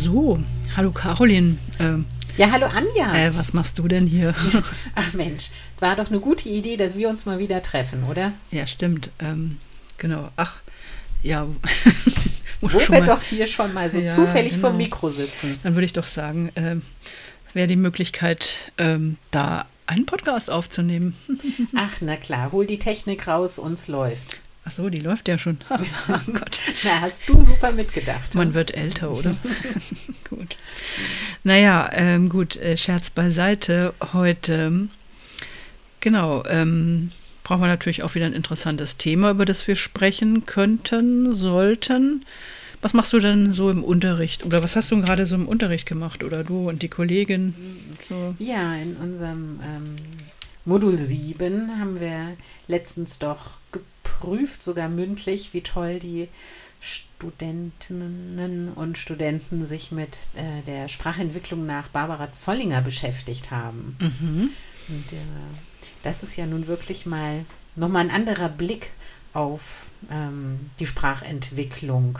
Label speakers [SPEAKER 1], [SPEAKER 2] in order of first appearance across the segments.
[SPEAKER 1] So, hallo Caroline.
[SPEAKER 2] Ja, hallo Anja.
[SPEAKER 1] Was machst du denn hier?
[SPEAKER 2] Ach Mensch, war doch eine gute Idee, dass wir uns mal wieder treffen, oder?
[SPEAKER 1] Ja, stimmt. Genau. Ach, ja.
[SPEAKER 2] Wo wir doch hier schon mal so zufällig
[SPEAKER 1] genau.
[SPEAKER 2] vorm Mikro sitzen.
[SPEAKER 1] Dann würde ich doch sagen, wäre die Möglichkeit, da einen Podcast aufzunehmen.
[SPEAKER 2] Ach, na klar, hol die Technik raus, uns läuft.
[SPEAKER 1] Ach so, die läuft ja schon. Oh Gott.
[SPEAKER 2] Na, hast du super mitgedacht.
[SPEAKER 1] Man wird älter, oder? Gut. Naja, gut, Scherz beiseite. Heute, genau, brauchen wir natürlich auch wieder ein interessantes Thema, über das wir sprechen könnten, sollten. Was machst du denn so im Unterricht? Oder was hast du gerade so im Unterricht gemacht? Oder du und die Kollegin? So.
[SPEAKER 2] Ja, in unserem Modul 7 haben wir letztens doch geprüft, sogar mündlich, wie toll die Studentinnen und Studenten sich mit der Sprachentwicklung nach Barbara Zollinger beschäftigt haben.
[SPEAKER 1] Mhm.
[SPEAKER 2] Und das ist ja nun wirklich mal nochmal ein anderer Blick auf die Sprachentwicklung.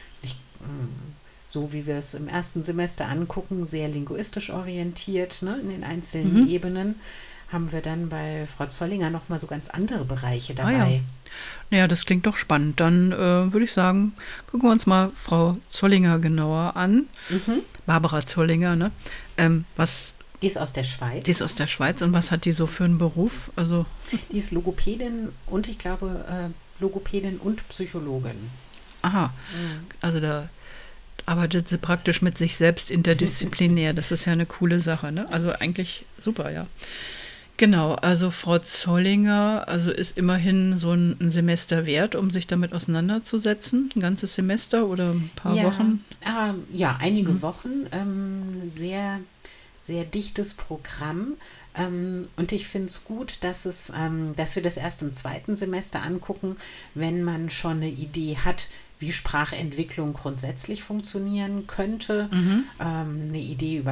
[SPEAKER 2] So wie wir es im ersten Semester angucken, sehr linguistisch orientiert, ne, in den einzelnen Ebenen, haben wir dann bei Frau Zollinger nochmal so ganz andere Bereiche dabei.
[SPEAKER 1] Ah, ja. Naja, das klingt doch spannend. Dann würde ich sagen, gucken wir uns mal Frau Zollinger genauer an. Barbara Zollinger, ne?
[SPEAKER 2] Die ist aus der Schweiz.
[SPEAKER 1] Die ist aus der Schweiz. Und was hat die so für einen Beruf? Also
[SPEAKER 2] die ist Logopädin und ich glaube Logopädin und Psychologin.
[SPEAKER 1] Aha, also da arbeitet sie praktisch mit sich selbst interdisziplinär. Das ist ja eine coole Sache, ne? Also eigentlich super, ja. Genau, also Frau Zollinger, also ist immerhin so ein Semester wert, um sich damit auseinanderzusetzen. Ein ganzes Semester oder ein paar Wochen?
[SPEAKER 2] Ja, einige Wochen. Sehr, sehr dichtes Programm. Und ich finde es gut, dass wir das erst im zweiten Semester angucken, wenn man schon eine Idee hat, wie Sprachentwicklung grundsätzlich funktionieren könnte. Eine Idee über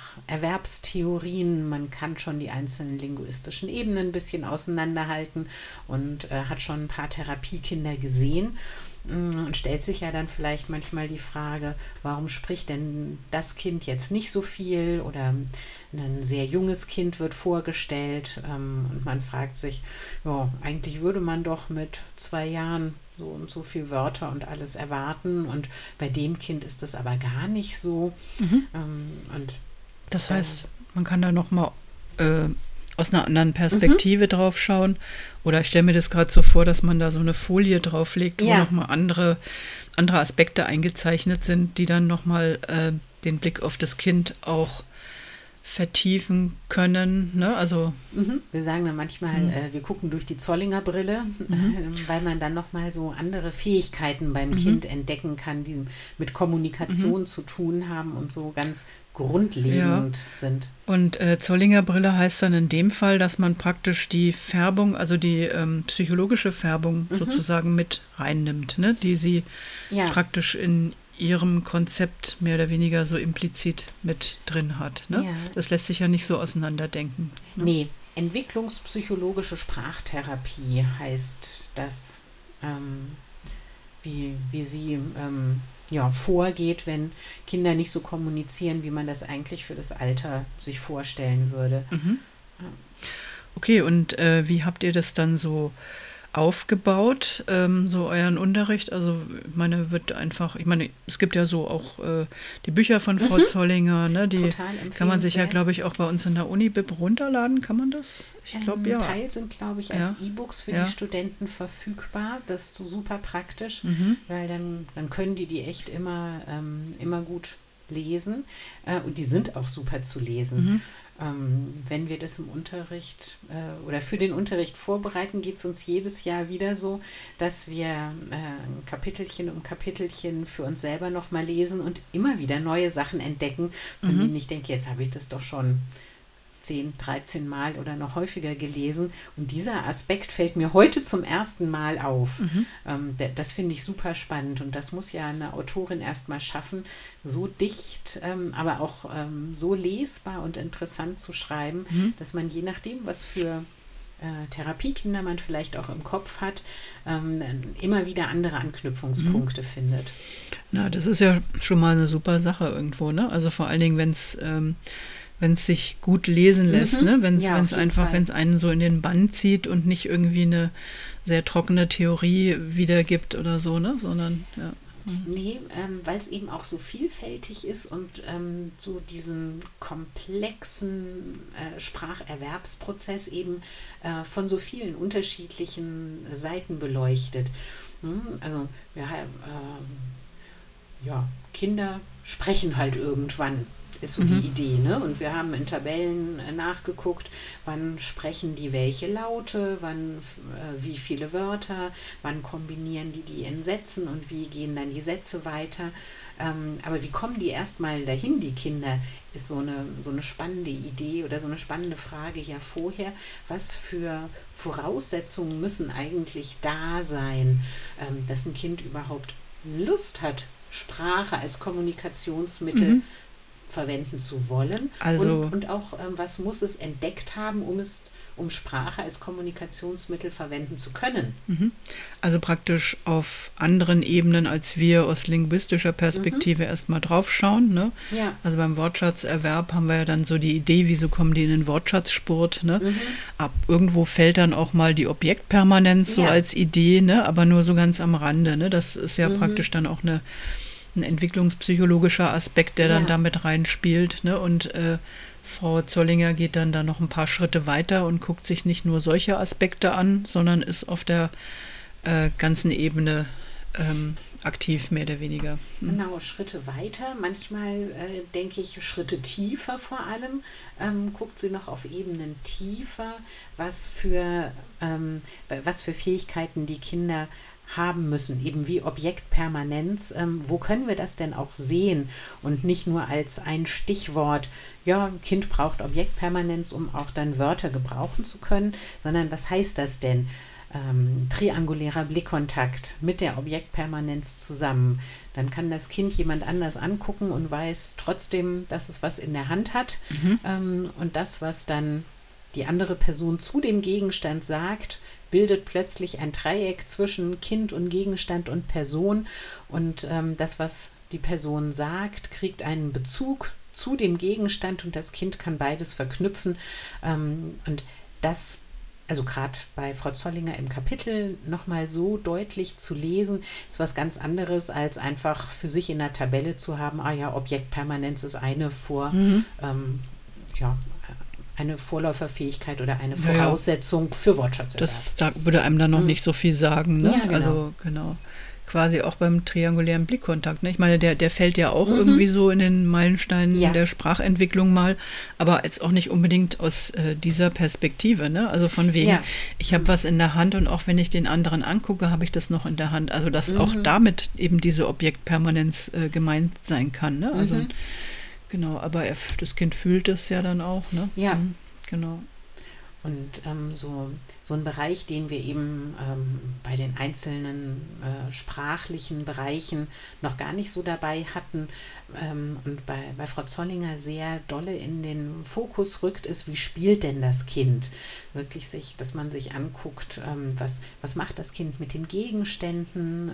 [SPEAKER 2] Spracherwerbstheorien. Man kann schon die einzelnen linguistischen Ebenen ein bisschen auseinanderhalten und hat schon ein paar Therapiekinder gesehen. Und stellt sich ja dann vielleicht manchmal die Frage, warum spricht denn das Kind jetzt nicht so viel oder ein sehr junges Kind wird vorgestellt und man fragt sich, ja, eigentlich würde man doch mit 2 Jahren so und so viele Wörter und alles erwarten und bei dem Kind ist das aber gar nicht so. Und
[SPEAKER 1] das heißt, man kann da nochmal aus einer anderen Perspektive drauf schauen. Oder ich stelle mir das gerade so vor, dass man da so eine Folie drauflegt, wo nochmal andere Aspekte eingezeichnet sind, die dann nochmal den Blick auf das Kind auch vertiefen können. Ne? Also,
[SPEAKER 2] wir sagen dann manchmal, wir gucken durch die Zollinger Brille, weil man dann nochmal so andere Fähigkeiten beim Kind entdecken kann, die mit Kommunikation zu tun haben und so ganz grundlegend sind. Und
[SPEAKER 1] Zollinger Brille heißt dann in dem Fall, dass man praktisch die Färbung, also die psychologische Färbung sozusagen mit reinnimmt, ne? Die sie praktisch in ihrem Konzept mehr oder weniger so implizit mit drin hat. Ne? Ja. Das lässt sich ja nicht so auseinanderdenken. Ne?
[SPEAKER 2] Nee, entwicklungspsychologische Sprachtherapie heißt das, wie sie vorgeht, wenn Kinder nicht so kommunizieren, wie man das eigentlich für das Alter sich vorstellen würde.
[SPEAKER 1] Okay, und wie habt ihr das dann so aufgebaut, so euren Unterricht? Also es gibt ja so auch die Bücher von Frau Zollinger, ne? Die kann man sich ja, glaube ich, auch bei uns in der Uni-Bib runterladen. Kann man das? Ich glaube, ja.
[SPEAKER 2] Teil sind, glaube ich, als E-Books für die Studenten verfügbar. Das ist so super praktisch, weil dann können die echt immer gut lesen. Und die sind auch super zu lesen. Wenn wir das im Unterricht oder für den Unterricht vorbereiten, geht es uns jedes Jahr wieder so, dass wir Kapitelchen um Kapitelchen für uns selber nochmal lesen und immer wieder neue Sachen entdecken, von denen ich denke, jetzt habe ich das doch schon 10, 13 Mal oder noch häufiger gelesen. Und dieser Aspekt fällt mir heute zum ersten Mal auf. Das finde ich super spannend. Und das muss ja eine Autorin erstmal schaffen, so dicht, aber auch so lesbar und interessant zu schreiben, dass man je nachdem, was für Therapiekinder man vielleicht auch im Kopf hat, immer wieder andere Anknüpfungspunkte findet.
[SPEAKER 1] Na, das ist ja schon mal eine super Sache irgendwo, ne? Also vor allen Dingen, wenn es sich gut lesen lässt, ne? Wenn es einen so in den Bann zieht und nicht irgendwie eine sehr trockene Theorie wiedergibt oder so, ne? Sondern, ja.
[SPEAKER 2] Nee, weil es eben auch so vielfältig ist und so diesen komplexen Spracherwerbsprozess eben von so vielen unterschiedlichen Seiten beleuchtet. Also wir haben, Kinder sprechen halt irgendwann, ist so die Idee, ne? Und wir haben in Tabellen nachgeguckt, wann sprechen die welche Laute, wann wie viele Wörter, wann kombinieren die in Sätzen und wie gehen dann die Sätze weiter. Aber wie kommen die erstmal dahin, die Kinder, ist so eine spannende Idee oder so eine spannende Frage ja vorher. Was für Voraussetzungen müssen eigentlich da sein, dass ein Kind überhaupt Lust hat, Sprache als Kommunikationsmittel verwenden zu wollen,
[SPEAKER 1] also,
[SPEAKER 2] und auch, was muss es entdeckt haben, um Sprache als Kommunikationsmittel verwenden zu können.
[SPEAKER 1] Also praktisch auf anderen Ebenen, als wir aus linguistischer Perspektive erstmal draufschauen. Ne?
[SPEAKER 2] Ja.
[SPEAKER 1] Also beim Wortschatzerwerb haben wir ja dann so die Idee, wieso kommen die in den Wortschatzspurt. Ne? Irgendwo fällt dann auch mal die Objektpermanenz so als Idee, ne? Aber nur so ganz am Rande. Ne? Das ist ja praktisch dann auch ein entwicklungspsychologischer Aspekt, der dann damit reinspielt. Ne? Und Frau Zollinger geht dann da noch ein paar Schritte weiter und guckt sich nicht nur solche Aspekte an, sondern ist auf der ganzen Ebene aktiv, mehr oder weniger.
[SPEAKER 2] Genau, Schritte weiter. Manchmal denke ich Schritte tiefer vor allem. Guckt sie noch auf Ebenen tiefer, was für Fähigkeiten die Kinder haben müssen, eben wie Objektpermanenz. Wo können wir das denn auch sehen und nicht nur als ein Stichwort, ja, ein Kind braucht Objektpermanenz, um auch dann Wörter gebrauchen zu können, sondern was heißt das denn? Triangulärer Blickkontakt mit der Objektpermanenz zusammen. Dann kann das Kind jemand anders angucken und weiß trotzdem, dass es was in der Hand hat. Und das, was dann die andere Person zu dem Gegenstand sagt, bildet plötzlich ein Dreieck zwischen Kind und Gegenstand und Person. Und das, was die Person sagt, kriegt einen Bezug zu dem Gegenstand und das Kind kann beides verknüpfen. Und das, also gerade bei Frau Zollinger im Kapitel nochmal so deutlich zu lesen, ist was ganz anderes, als einfach für sich in der Tabelle zu haben, Objektpermanenz ist eine eine Vorläuferfähigkeit oder eine Voraussetzung für Wortschatzerwerb.
[SPEAKER 1] Da würde einem dann noch nicht so viel sagen. Ne?
[SPEAKER 2] Ja, genau.
[SPEAKER 1] Also genau. Quasi auch beim triangulären Blickkontakt. Ne? Ich meine, der fällt ja auch irgendwie so in den Meilensteinen der Sprachentwicklung mal, aber jetzt auch nicht unbedingt aus dieser Perspektive. Ne? Also von wegen, ich habe was in der Hand und auch wenn ich den anderen angucke, habe ich das noch in der Hand. Also dass auch damit eben diese Objektpermanenz gemeint sein kann. Ne? Also genau, aber das Kind fühlt es ja dann auch. Ne?
[SPEAKER 2] Ja.
[SPEAKER 1] Genau.
[SPEAKER 2] Und so ein Bereich, den wir eben bei den einzelnen sprachlichen Bereichen noch gar nicht so dabei hatten und bei Frau Zollinger sehr dolle in den Fokus rückt, ist, wie spielt denn das Kind? Wirklich dass man sich anguckt, was macht das Kind mit den Gegenständen,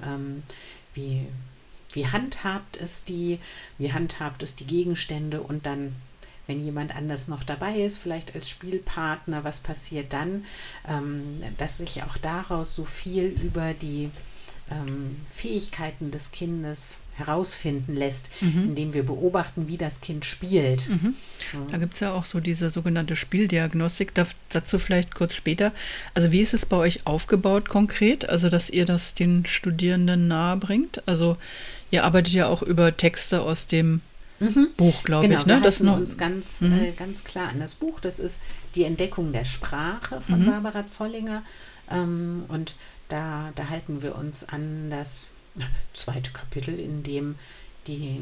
[SPEAKER 2] wie handhabt es die Gegenstände und dann, wenn jemand anders noch dabei ist, vielleicht als Spielpartner, was passiert dann, dass sich auch daraus so viel über die Fähigkeiten des Kindes herausfinden lässt, indem wir beobachten, wie das Kind spielt.
[SPEAKER 1] Da gibt es ja auch so diese sogenannte Spieldiagnostik, dazu vielleicht kurz später. Also wie ist es bei euch aufgebaut konkret, also dass ihr das den Studierenden nahe bringt? Also ihr arbeitet ja auch über Texte aus dem Buch, glaube ich.
[SPEAKER 2] Wir halten uns ganz klar an das Buch. Das ist Die Entdeckung der Sprache von Barbara Zollinger. Und da halten wir uns an das zweite Kapitel, in dem die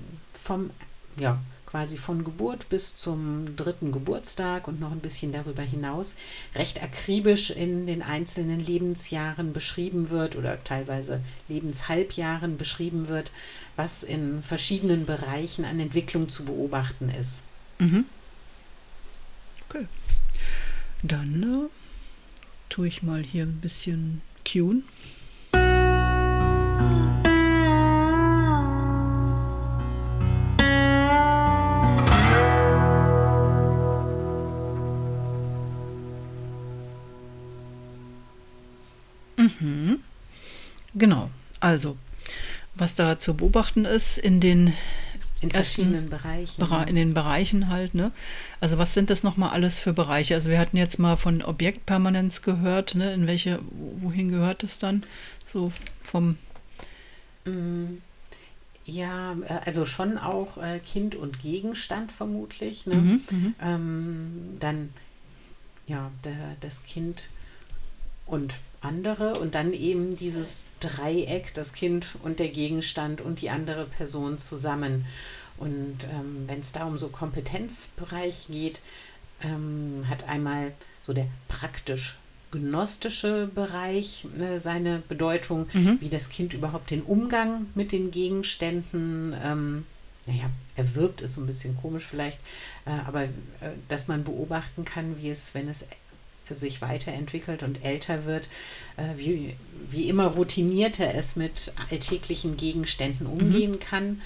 [SPEAKER 2] quasi von Geburt bis zum 3. Geburtstag und noch ein bisschen darüber hinaus recht akribisch in den einzelnen Lebensjahren beschrieben wird oder teilweise Lebenshalbjahren beschrieben wird, was in verschiedenen Bereichen an Entwicklung zu beobachten ist.
[SPEAKER 1] Okay. Dann tue ich mal hier ein bisschen cueen. Genau, also was da zu beobachten ist in den
[SPEAKER 2] verschiedenen Bereichen.
[SPEAKER 1] In den Bereichen halt, ne? Also was sind das nochmal alles für Bereiche? Also wir hatten jetzt mal von Objektpermanenz gehört, ne? Wohin gehört es dann? So vom...
[SPEAKER 2] Ja, also schon auch Kind und Gegenstand vermutlich, ne? Dann ja, das Kind und andere und dann eben dieses Dreieck, das Kind und der Gegenstand und die andere Person zusammen. Und wenn es da um so Kompetenzbereich geht, hat einmal so der praktisch-gnostische Bereich seine Bedeutung, wie das Kind überhaupt den Umgang mit den Gegenständen erwirbt, ist so ein bisschen komisch vielleicht, aber dass man beobachten kann, wie es, wenn es sich weiterentwickelt und älter wird, wie immer routinierter es mit alltäglichen Gegenständen umgehen kann.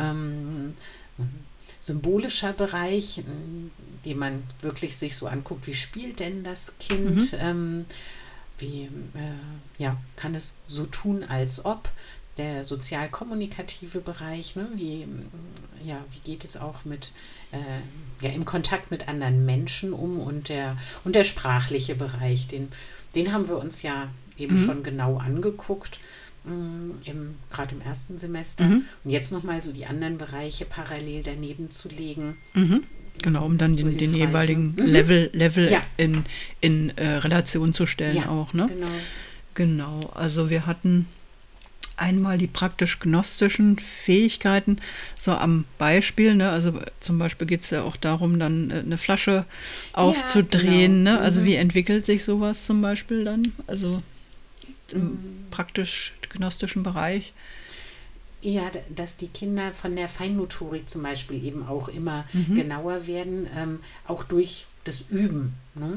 [SPEAKER 2] Symbolischer Bereich, den man wirklich sich so anguckt, wie spielt denn das Kind, wie kann es so tun, als ob. Der sozial-kommunikative Bereich, ne? Wie geht es auch mit im Kontakt mit anderen Menschen um und der sprachliche Bereich, den haben wir uns ja eben schon genau angeguckt, gerade im ersten Semester. Und jetzt nochmal so die anderen Bereiche parallel daneben zu legen.
[SPEAKER 1] Genau, um dann so den jeweiligen Level in Relation zu stellen auch, ne? Genau, also wir hatten einmal die praktisch-gnostischen Fähigkeiten, so am Beispiel, ne? Also zum Beispiel geht es ja auch darum, dann eine Flasche aufzudrehen, ne? Also wie entwickelt sich sowas zum Beispiel dann? Also im praktisch-gnostischen Bereich.
[SPEAKER 2] Ja, dass die Kinder von der Feinmotorik zum Beispiel eben auch immer genauer werden, auch durch das Üben. Ne?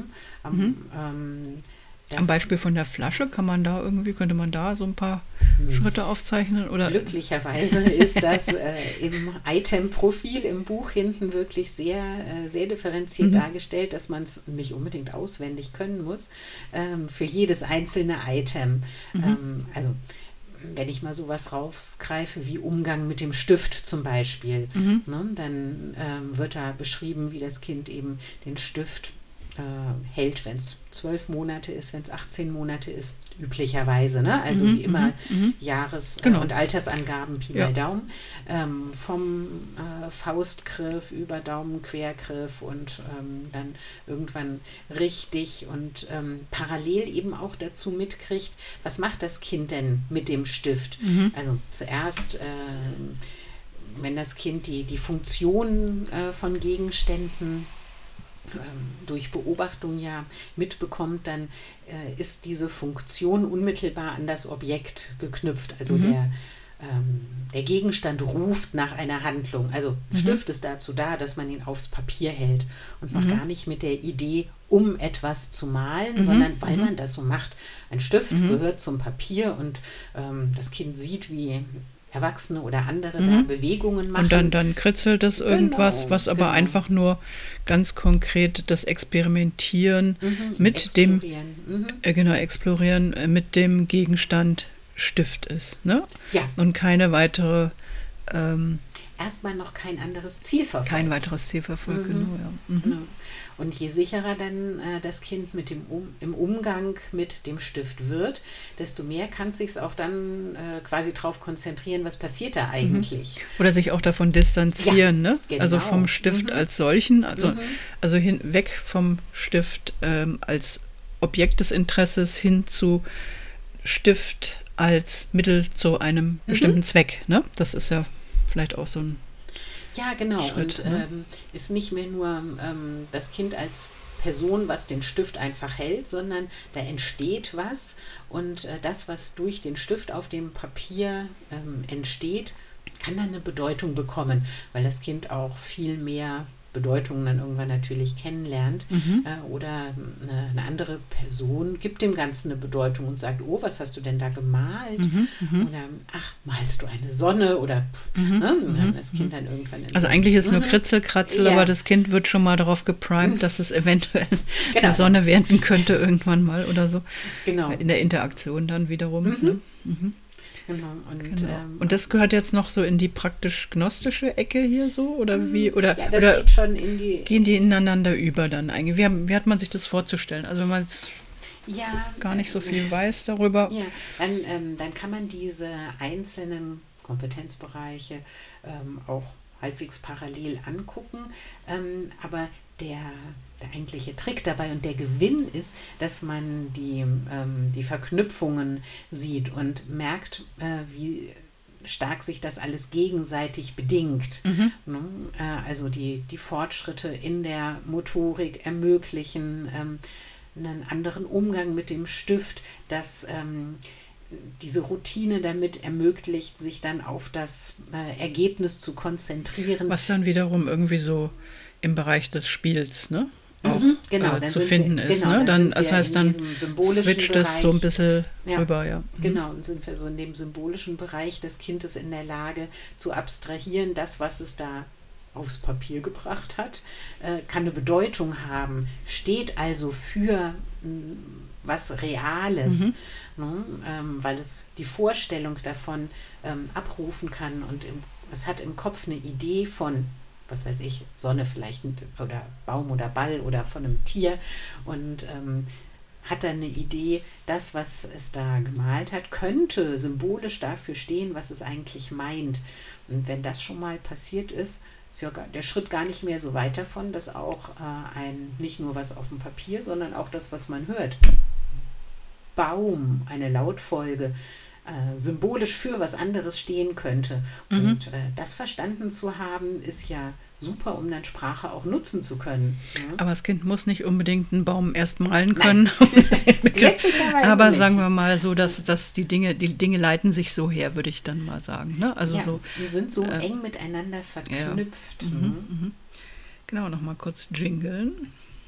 [SPEAKER 1] Am Beispiel von der Flasche könnte man da so ein paar Schritte aufzeichnen? Oder?
[SPEAKER 2] Glücklicherweise ist das im Item-Profil im Buch hinten wirklich sehr, sehr differenziert dargestellt, dass man es nicht unbedingt auswendig können muss, für jedes einzelne Item. Also wenn ich mal sowas rausgreife wie Umgang mit dem Stift zum Beispiel, ne, dann wird da beschrieben, wie das Kind eben den Stift hält, wenn es 12 Monate ist, wenn es 18 Monate ist, üblicherweise, ne? Also wie immer Jahres- und Altersangaben, Pi mal Daumen, vom Faustgriff über Daumenquergriff und dann irgendwann richtig und parallel eben auch dazu mitkriegt, was macht das Kind denn mit dem Stift? Also zuerst wenn das Kind die Funktion von Gegenständen durch Beobachtung ja mitbekommt, dann ist diese Funktion unmittelbar an das Objekt geknüpft. Also der Gegenstand ruft nach einer Handlung. Also Stift ist dazu da, dass man ihn aufs Papier hält und noch gar nicht mit der Idee, um etwas zu malen, sondern weil man das so macht. Ein Stift gehört zum Papier und das Kind sieht, wie Erwachsene oder andere da Bewegungen machen.
[SPEAKER 1] Und dann kritzelt es irgendwas, was aber einfach nur ganz konkret das Experimentieren mit dem Explorieren mit dem Gegenstand Stift ist, ne?
[SPEAKER 2] Ja.
[SPEAKER 1] Und keine weitere
[SPEAKER 2] erstmal noch kein anderes Ziel verfolgt.
[SPEAKER 1] Kein weiteres Ziel verfolgt, genau, ja.
[SPEAKER 2] Genau. Und je sicherer dann das Kind mit im Umgang mit dem Stift wird, desto mehr kann es sich auch dann quasi drauf konzentrieren, was passiert da eigentlich.
[SPEAKER 1] Oder sich auch davon distanzieren, ne?
[SPEAKER 2] Genau.
[SPEAKER 1] Also vom Stift als solchen, also weg vom Stift als Objekt des Interesses hin zu Stift als Mittel zu einem bestimmten Zweck, ne? Das ist ja vielleicht auch so ein Schritt,
[SPEAKER 2] und ist nicht mehr nur das Kind als Person, was den Stift einfach hält, sondern da entsteht was und das, was durch den Stift auf dem Papier entsteht, kann dann eine Bedeutung bekommen, weil das Kind auch viel mehr Bedeutungen dann irgendwann natürlich kennenlernt. Oder eine andere Person gibt dem Ganzen eine Bedeutung und sagt, oh, was hast du denn da gemalt? Oder, ach, malst du eine Sonne? Oder das Kind dann irgendwann...
[SPEAKER 1] Also eigentlich ist nur Kritzelkratzel, aber das Kind wird schon mal darauf geprimed, dass es eventuell eine Sonne werden könnte irgendwann mal oder so.
[SPEAKER 2] Genau.
[SPEAKER 1] In der Interaktion dann wiederum. Ne?
[SPEAKER 2] Genau.
[SPEAKER 1] Und das gehört jetzt noch so in die praktisch-gnostische Ecke hier so? Oder wie? Oder,
[SPEAKER 2] ja, das
[SPEAKER 1] oder
[SPEAKER 2] geht schon in die...
[SPEAKER 1] Gehen die ineinander über dann eigentlich? Wie hat man sich das vorzustellen? Also wenn man jetzt gar nicht so viel weiß darüber.
[SPEAKER 2] Ja, dann kann man diese einzelnen Kompetenzbereiche auch halbwegs parallel angucken. Aber der eigentliche Trick dabei und der Gewinn ist, dass man die Verknüpfungen sieht und merkt, wie stark sich das alles gegenseitig bedingt. Also die Fortschritte in der Motorik ermöglichen einen anderen Umgang mit dem Stift, dass diese Routine damit ermöglicht, sich dann auf das Ergebnis zu konzentrieren.
[SPEAKER 1] Was dann wiederum irgendwie so im Bereich des Spiels, ne? Auch,
[SPEAKER 2] genau,
[SPEAKER 1] zu finden ist.
[SPEAKER 2] Genau,
[SPEAKER 1] ne?
[SPEAKER 2] Dann
[SPEAKER 1] das heißt, dann switcht es so ein bisschen rüber. Ja.
[SPEAKER 2] Genau, und sind wir so in dem symbolischen Bereich. Das Kind ist in der Lage zu abstrahieren, das, was es da aufs Papier gebracht hat, kann eine Bedeutung haben, steht also für was Reales, ne? Weil es die Vorstellung davon abrufen kann und es hat im Kopf eine Idee von, was weiß ich, Sonne vielleicht oder Baum oder Ball oder von einem Tier und hat dann eine Idee, das, was es da gemalt hat, könnte symbolisch dafür stehen, was es eigentlich meint. Und wenn das schon mal passiert ist ja der Schritt gar nicht mehr so weit davon, dass auch nicht nur was auf dem Papier, sondern auch das, was man hört. Baum, eine Lautfolge, symbolisch für was anderes stehen könnte. Und das verstanden zu haben, ist ja super, um dann Sprache auch nutzen zu können. Ja?
[SPEAKER 1] Aber das Kind muss nicht unbedingt einen Baum erst malen können. Aber
[SPEAKER 2] nicht.
[SPEAKER 1] Sagen wir mal so, dass die Dinge leiten sich so her, würde ich dann mal sagen. Ne? Also so,
[SPEAKER 2] sind so eng miteinander verknüpft.
[SPEAKER 1] Ja. Genau, nochmal kurz jingeln.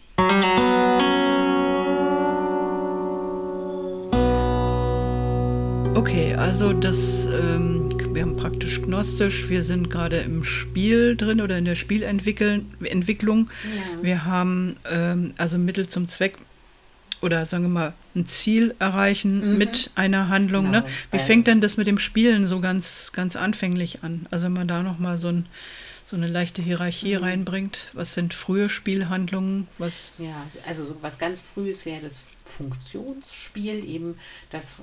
[SPEAKER 1] Okay, also wir haben praktisch gnostisch, wir sind gerade im Spiel drin oder in der Spielentwicklung. Ja. Wir haben also Mittel zum Zweck oder sagen wir mal ein Ziel erreichen mit einer Handlung. Genau. Ne? Wie fängt denn das mit dem Spielen so ganz, ganz anfänglich an? Also wenn man da nochmal so eine leichte Hierarchie reinbringt. Was sind frühe Spielhandlungen?
[SPEAKER 2] Ja, also so was ganz Frühes wäre das Funktionsspiel, eben das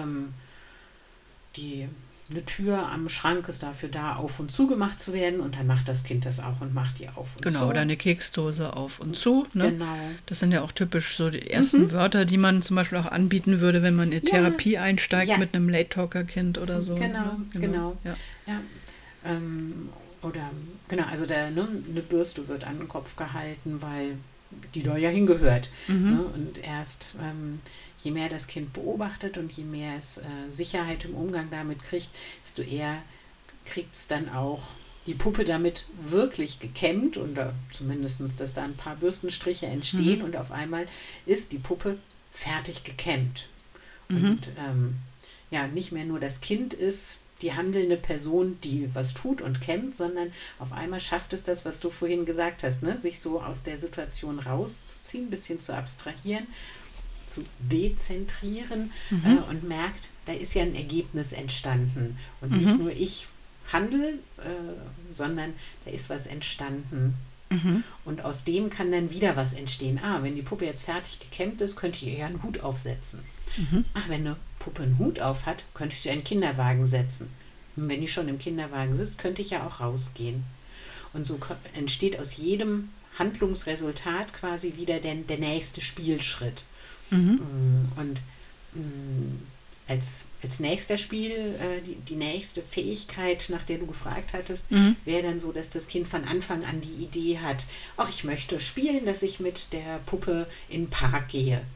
[SPEAKER 2] eine Tür am Schrank ist dafür da, auf und zu gemacht zu werden und dann macht das Kind das auch und macht die auf und zu.
[SPEAKER 1] Genau, oder eine Keksdose auf und zu. Ne?
[SPEAKER 2] Genau.
[SPEAKER 1] Das sind ja auch typisch so die ersten Wörter, die man zum Beispiel auch anbieten würde, wenn man in Therapie einsteigt mit einem Late-Talker-Kind oder so.
[SPEAKER 2] Genau. Ja. Oder, genau, also eine Bürste wird an den Kopf gehalten, weil die da ja hingehört. Ne? Und erst je mehr das Kind beobachtet und je mehr es Sicherheit im Umgang damit kriegt, desto eher kriegt es dann auch die Puppe damit wirklich gekämmt und zumindest, dass da ein paar Bürstenstriche entstehen und auf einmal ist die Puppe fertig gekämmt. Und nicht mehr nur das Kind ist die handelnde Person, die was tut und kämmt, sondern auf einmal schafft es das, was du vorhin gesagt hast, ne? Sich so aus der Situation rauszuziehen, ein bisschen zu abstrahieren, zu dezentrieren und merkt, da ist ja ein Ergebnis entstanden. Und nicht nur ich handle, sondern da ist was entstanden. Und aus dem kann dann wieder was entstehen. Wenn die Puppe jetzt fertig gekämmt ist, könnte ich ihr ja einen Hut aufsetzen. Ach, wenn eine Puppe einen Hut auf hat, könnte ich sie in einen Kinderwagen setzen. Und wenn die schon im Kinderwagen sitzt, könnte ich ja auch rausgehen. Und so entsteht aus jedem Handlungsresultat quasi wieder der nächste Spielschritt. Und als nächster Spiel, die nächste Fähigkeit, nach der du gefragt hattest, wäre dann so, dass das Kind von Anfang an die Idee hat, ach, ich möchte spielen, dass ich mit der Puppe in den Park gehe.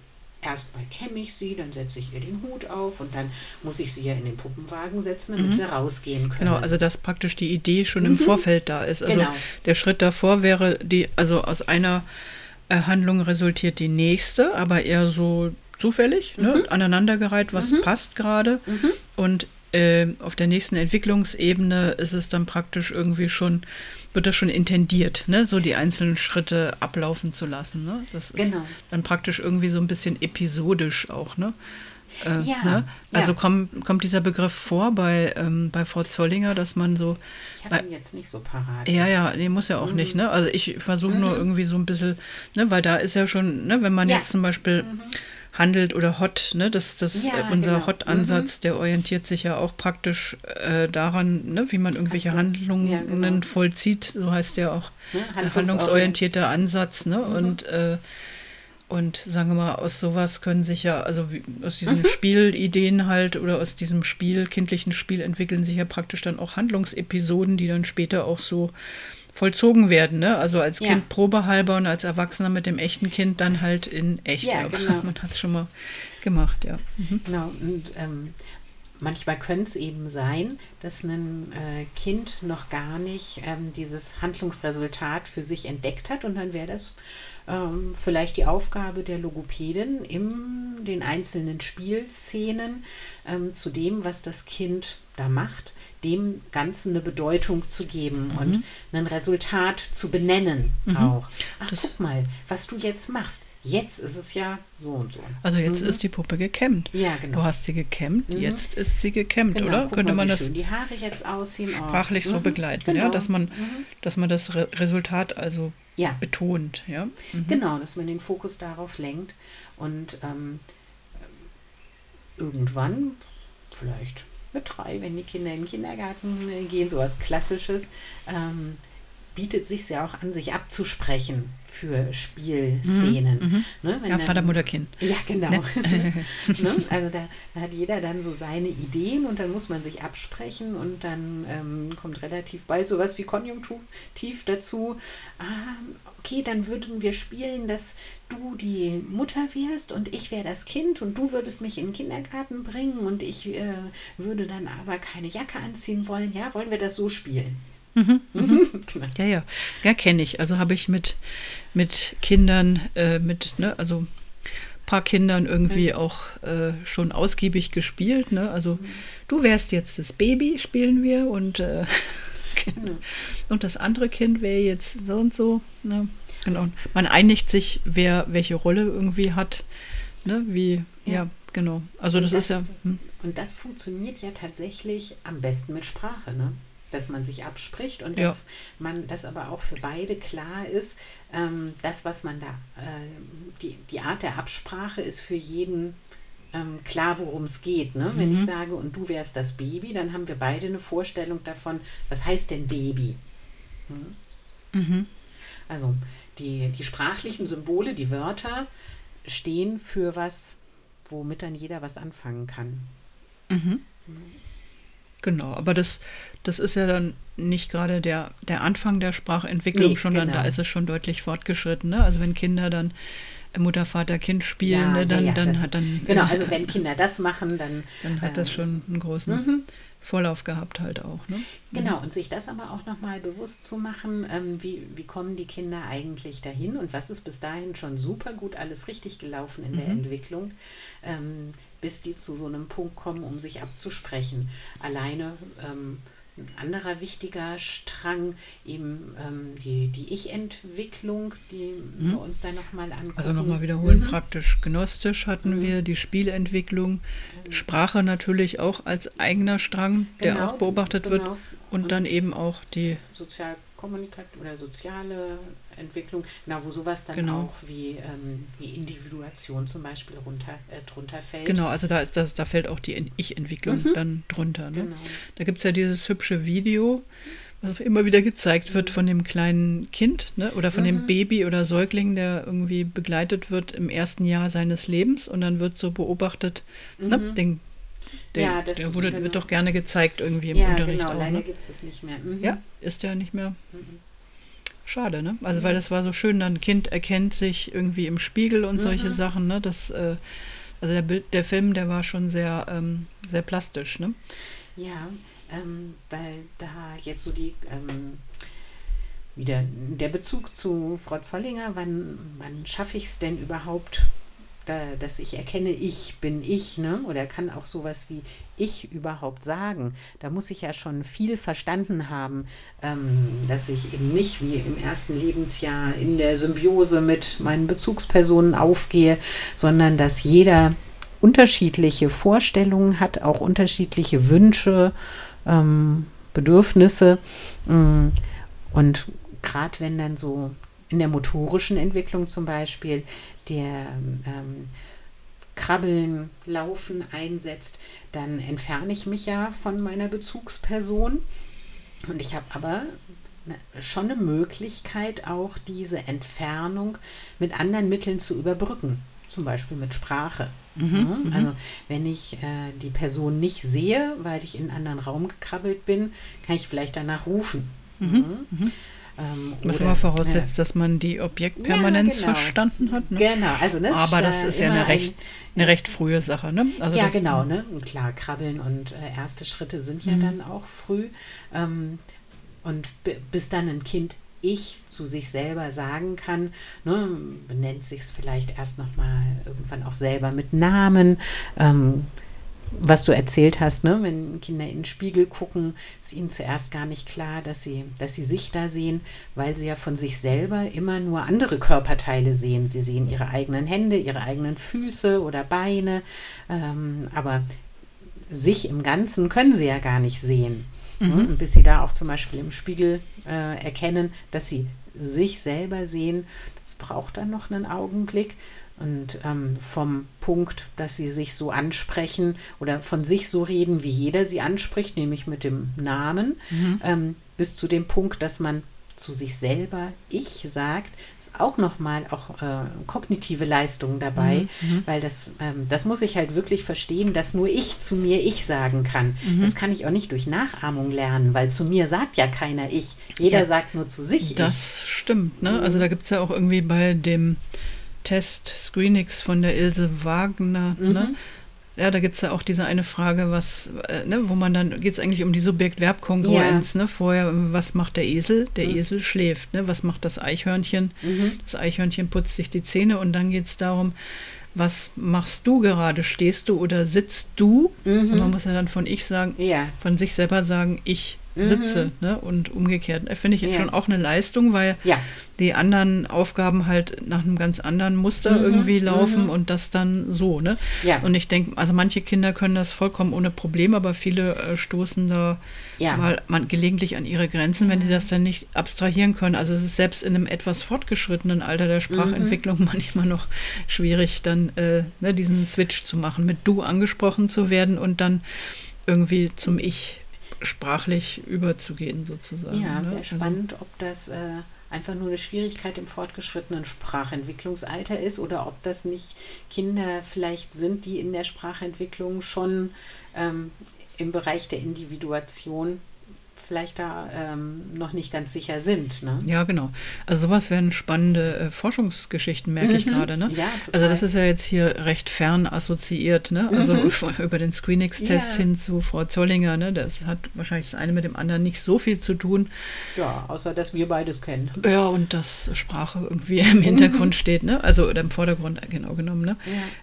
[SPEAKER 2] erstmal kämme ich sie, dann setze ich ihr den Hut auf und dann muss ich sie ja in den Puppenwagen setzen, damit wir rausgehen können.
[SPEAKER 1] Genau, also dass praktisch die Idee schon im Vorfeld da ist. Also der Schritt davor wäre, also aus einer Handlung resultiert die nächste, aber eher so zufällig, aneinandergereiht, was passt gerade. Und auf der nächsten Entwicklungsebene ist es dann praktisch irgendwie schon, wird das schon intendiert, ne? So die einzelnen Schritte ablaufen zu lassen. Ne? Das ist dann praktisch irgendwie so ein bisschen episodisch auch, ne? Ne? Also kommt dieser Begriff vor bei Frau Zollinger, dass man so...
[SPEAKER 2] Ich habe ihn jetzt nicht so parat.
[SPEAKER 1] Ja, den muss ja auch nicht. Ne? Also ich versuche nur irgendwie so ein bisschen, ne? Weil da ist ja schon, ne? Wenn man jetzt zum Beispiel handelt oder Hot, ne? Unser Hot-Ansatz, der orientiert sich ja auch praktisch daran, ne? Wie man irgendwelche Handlungen vollzieht, so heißt der auch, handlungsorientierter Ansatz, ne? Und sagen wir mal, aus sowas können sich ja, also aus diesen Spielideen halt oder aus diesem kindlichen Spiel entwickeln sich ja praktisch dann auch Handlungsepisoden, die dann später auch so vollzogen werden, ne? Also als Kind probehalber und als Erwachsener mit dem echten Kind dann halt in echt.
[SPEAKER 2] Ja, genau.
[SPEAKER 1] Man hat es schon mal gemacht, ja.
[SPEAKER 2] Genau, und manchmal könnte es eben sein, dass ein Kind noch gar nicht dieses Handlungsresultat für sich entdeckt hat und dann wäre das vielleicht die Aufgabe der Logopädin in den einzelnen Spielszenen zu dem, was das Kind da macht, dem Ganzen eine Bedeutung zu geben und ein Resultat zu benennen auch. Ach, guck mal, was du jetzt machst. Jetzt ist es ja so und so.
[SPEAKER 1] Also jetzt ist die Puppe gekämmt.
[SPEAKER 2] Ja, genau.
[SPEAKER 1] Du hast sie gekämmt, jetzt ist sie gekämmt,
[SPEAKER 2] genau.
[SPEAKER 1] oder?
[SPEAKER 2] Guck
[SPEAKER 1] Könnte
[SPEAKER 2] mal,
[SPEAKER 1] man
[SPEAKER 2] wie
[SPEAKER 1] das
[SPEAKER 2] schön die Haare jetzt aussehen.
[SPEAKER 1] sprachlich so begleiten, ja? Dass man das Resultat also betont. Ja?
[SPEAKER 2] Genau, dass man den Fokus darauf lenkt und irgendwann, vielleicht mit 3, wenn die Kinder in den Kindergarten gehen, sowas Klassisches, bietet sich ja auch an, sich abzusprechen für Spielszenen. Ne,
[SPEAKER 1] Vater, Mutter, Kind.
[SPEAKER 2] Ja, genau. Ne? Also da hat jeder dann so seine Ideen und dann muss man sich absprechen und dann kommt relativ bald sowas wie Konjunktiv dazu. Okay, dann würden wir spielen, dass du die Mutter wärst und ich wäre das Kind und du würdest mich in den Kindergarten bringen und ich würde dann aber keine Jacke anziehen wollen. Ja, wollen wir das so spielen?
[SPEAKER 1] Genau. Ja, kenne ich. Also habe ich mit Kindern, also ein paar Kindern irgendwie auch schon ausgiebig gespielt. Ne? Also du wärst jetzt das Baby, spielen wir und das andere Kind wäre jetzt so und so. Ne? Genau. Man einigt sich, wer welche Rolle irgendwie hat. Ne? Genau. Also das ist ja...
[SPEAKER 2] Und das funktioniert ja tatsächlich am besten mit Sprache, ne? Dass man sich abspricht und dass man das aber auch für beide klar ist, das, was man da, die Art der Absprache ist für jeden klar, worum es geht. Ne? Wenn ich sage, und du wärst das Baby, dann haben wir beide eine Vorstellung davon, was heißt denn Baby? Also die sprachlichen Symbole, die Wörter stehen für was, womit dann jeder was anfangen kann.
[SPEAKER 1] Genau, aber das ist ja dann nicht gerade der Anfang der Sprachentwicklung, sondern da ist es schon deutlich fortgeschritten. Ne? Also wenn Kinder dann Mutter, Vater, Kind spielen,
[SPEAKER 2] Genau, also wenn Kinder das machen, dann
[SPEAKER 1] hat das schon einen großen Vorlauf gehabt halt auch. Ne?
[SPEAKER 2] Genau, und sich das aber auch nochmal bewusst zu machen, wie kommen die Kinder eigentlich dahin und was ist bis dahin schon super gut alles richtig gelaufen in der Entwicklung, bis die zu so einem Punkt kommen, um sich abzusprechen. Alleine ein anderer wichtiger Strang, eben die Ich-Entwicklung, die wir uns da nochmal angucken.
[SPEAKER 1] Also nochmal wiederholen, praktisch gnostisch hatten wir die Spielentwicklung, Sprache natürlich auch als eigener Strang, der auch beobachtet wird und dann eben auch die
[SPEAKER 2] Sozialkommunikation oder soziale Entwicklung, wo sowas dann auch wie Individuation zum Beispiel drunter fällt.
[SPEAKER 1] Genau, also da fällt auch die Ich-Entwicklung dann drunter. Ne? Genau. Da gibt es ja dieses hübsche Video, was immer wieder gezeigt wird von dem kleinen Kind, ne? Oder von dem Baby oder Säugling, der irgendwie begleitet wird im ersten Jahr seines Lebens und dann wird so beobachtet, ne? Der wird doch gerne gezeigt irgendwie im Unterricht.
[SPEAKER 2] Ja, genau,
[SPEAKER 1] auch,
[SPEAKER 2] leider
[SPEAKER 1] ne?
[SPEAKER 2] gibt es nicht mehr.
[SPEAKER 1] Ja, ist der nicht mehr? Schade, ne? Also weil das war so schön, dann ein Kind erkennt sich irgendwie im Spiegel und solche Sachen, ne? Das, also der Film, der war schon sehr, sehr plastisch, ne?
[SPEAKER 2] Ja, weil da jetzt so wieder der Bezug zu Frau Zollinger, wann schaffe ich es denn überhaupt, dass ich erkenne, ich bin ich, ne? Oder kann auch sowas wie ich überhaupt sagen. Da muss ich ja schon viel verstanden haben, dass ich eben nicht wie im ersten Lebensjahr in der Symbiose mit meinen Bezugspersonen aufgehe, sondern dass jeder unterschiedliche Vorstellungen hat, auch unterschiedliche Wünsche, Bedürfnisse. Und gerade wenn dann so in der motorischen Entwicklung zum Beispiel der Krabbeln, Laufen einsetzt, dann entferne ich mich ja von meiner Bezugsperson. Und ich habe aber schon eine Möglichkeit, auch diese Entfernung mit anderen Mitteln zu überbrücken. Zum Beispiel mit Sprache. Also wenn ich die Person nicht sehe, weil ich in einen anderen Raum gekrabbelt bin, kann ich vielleicht danach rufen.
[SPEAKER 1] Was aber voraussetzt, dass man die Objektpermanenz verstanden hat. Ne?
[SPEAKER 2] Genau. Also
[SPEAKER 1] aber das ist ja eine recht frühe Sache. Ne? Also
[SPEAKER 2] ja, genau. Ne? Und klar, Krabbeln und erste Schritte sind ja dann auch früh. Und bis dann ein Kind ich zu sich selber sagen kann, ne, benennt sich es vielleicht erst nochmal irgendwann auch selber mit Namen, was du erzählt hast, ne, wenn Kinder in den Spiegel gucken, ist ihnen zuerst gar nicht klar, dass sie sich da sehen, weil sie ja von sich selber immer nur andere Körperteile sehen. Sie sehen ihre eigenen Hände, ihre eigenen Füße oder Beine, aber sich im Ganzen können sie ja gar nicht sehen. Und bis sie da auch zum Beispiel im Spiegel erkennen, dass sie sich selber sehen, das braucht dann noch einen Augenblick. Und vom Punkt, dass sie sich so ansprechen oder von sich so reden, wie jeder sie anspricht, nämlich mit dem Namen, bis zu dem Punkt, dass man zu sich selber ich sagt, ist auch nochmal kognitive Leistung dabei, weil das muss ich halt wirklich verstehen, dass nur ich zu mir ich sagen kann. Das kann ich auch nicht durch Nachahmung lernen, weil zu mir sagt ja keiner ich. Jeder sagt nur zu sich ich.
[SPEAKER 1] Das stimmt, ne? Also da gibt es ja auch irgendwie bei dem Test Screenix von der Ilse Wagner, ne? Ja, da gibt es ja auch diese eine Frage, wo man dann, geht es eigentlich um die Subjekt-Verb-Kongruenz, ne? Vorher, was macht der Esel? Der Esel schläft, ne? Was macht das Eichhörnchen? Das Eichhörnchen putzt sich die Zähne und dann geht es darum, was machst du gerade? Stehst du oder sitzt du? Und man muss ja dann von von sich selber sagen, ich sitze, ne? Und umgekehrt. Finde ich jetzt schon auch eine Leistung, weil die anderen Aufgaben halt nach einem ganz anderen Muster irgendwie laufen und das dann so, ne? Ja. Und ich denke, also manche Kinder können das vollkommen ohne Problem, aber viele stoßen da mal gelegentlich an ihre Grenzen, wenn die das dann nicht abstrahieren können. Also es ist selbst in einem etwas fortgeschrittenen Alter der Sprachentwicklung manchmal noch schwierig, dann diesen Switch zu machen, mit du angesprochen zu werden und dann irgendwie zum Ich sprachlich überzugehen sozusagen.
[SPEAKER 2] Ja, wäre spannend, ob das einfach nur eine Schwierigkeit im fortgeschrittenen Sprachentwicklungsalter ist oder ob das nicht Kinder vielleicht sind, die in der Sprachentwicklung schon im Bereich der Individuation vielleicht da noch nicht ganz sicher sind. Ne?
[SPEAKER 1] Ja, genau. Also sowas wären spannende Forschungsgeschichten, merke ich gerade. Ne?
[SPEAKER 2] Ja,
[SPEAKER 1] also das ist ja jetzt hier recht fern assoziiert. Ne? Also über den Screenix-Test hin zu Frau Zollinger. Ne? Das hat wahrscheinlich das eine mit dem anderen nicht so viel zu tun.
[SPEAKER 2] Ja, außer dass wir beides kennen.
[SPEAKER 1] Ja, und dass Sprache irgendwie im Hintergrund steht. Ne? Also oder im Vordergrund genau genommen. Ne?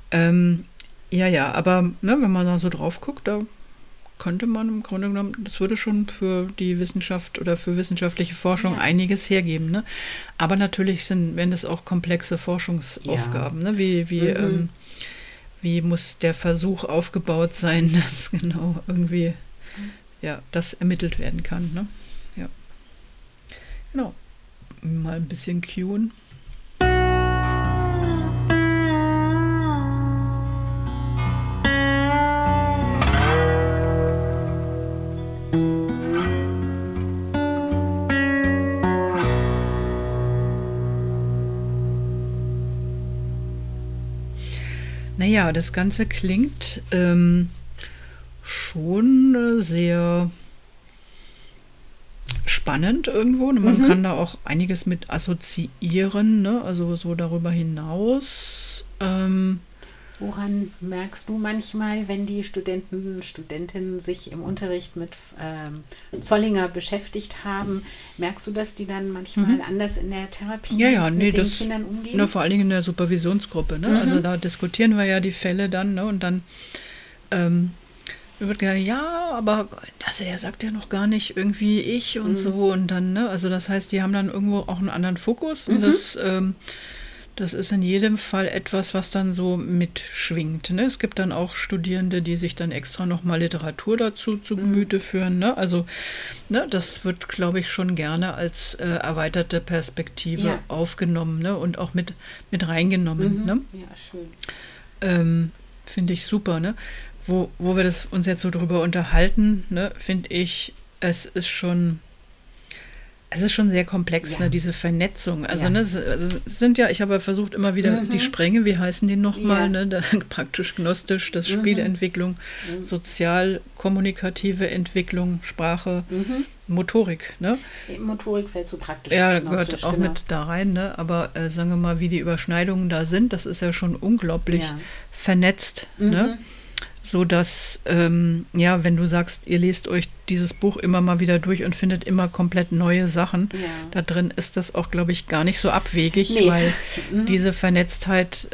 [SPEAKER 1] Ja. Aber ne, wenn man da so drauf guckt, da könnte man im Grunde genommen, das würde schon für die Wissenschaft oder für wissenschaftliche Forschung einiges hergeben. Ne? Aber natürlich wären das auch komplexe Forschungsaufgaben. Ne? Wie muss der Versuch aufgebaut sein, dass genau irgendwie das ermittelt werden kann. Ne? Ja. Genau. Mal ein bisschen cueen. Naja, das Ganze klingt schon sehr spannend. spannend irgendwo. Ne? Man kann da auch einiges mit assoziieren, ne? Also so darüber hinaus.
[SPEAKER 2] Woran merkst du manchmal, wenn die Studentinnen sich im Unterricht mit Zollinger beschäftigt haben, merkst du, dass die dann manchmal anders in der Therapie mit den Kindern umgehen?
[SPEAKER 1] Ne, vor allen Dingen in der Supervisionsgruppe. Ne? Also da diskutieren wir ja die Fälle dann, ne? Und dann wird gesagt, ja, aber der sagt ja noch gar nicht irgendwie ich und so. Und dann, ne? Also das heißt, die haben dann irgendwo auch einen anderen Fokus und das ist in jedem Fall etwas, was dann so mitschwingt. Ne? Es gibt dann auch Studierende, die sich dann extra nochmal Literatur dazu zu Gemüte führen. Ne? Also ne, das wird, glaube ich, schon gerne als erweiterte Perspektive aufgenommen, ne? Und auch mit reingenommen. Ne?
[SPEAKER 2] Ja, schön.
[SPEAKER 1] Finde ich super. Ne? Wo wir uns jetzt so drüber unterhalten, ne, finde ich, es ist schon sehr komplex, ne, diese Vernetzung. Also, ne, es sind ja, ich habe ja versucht immer wieder die Spränge, wie heißen die nochmal, ne, praktisch gnostisch, das Spielentwicklung, sozial-kommunikative Entwicklung, Sprache, Motorik. Ne?
[SPEAKER 2] Motorik fällt so praktisch.
[SPEAKER 1] Ja, gehört auch mit da rein, ne? Aber sagen wir mal, wie die Überschneidungen da sind, das ist ja schon unglaublich vernetzt, ne? So dass, wenn du sagst, ihr lest euch dieses Buch immer mal wieder durch und findet immer komplett neue Sachen, da drin ist das auch, glaube ich, gar nicht so abwegig, weil diese Vernetztheit,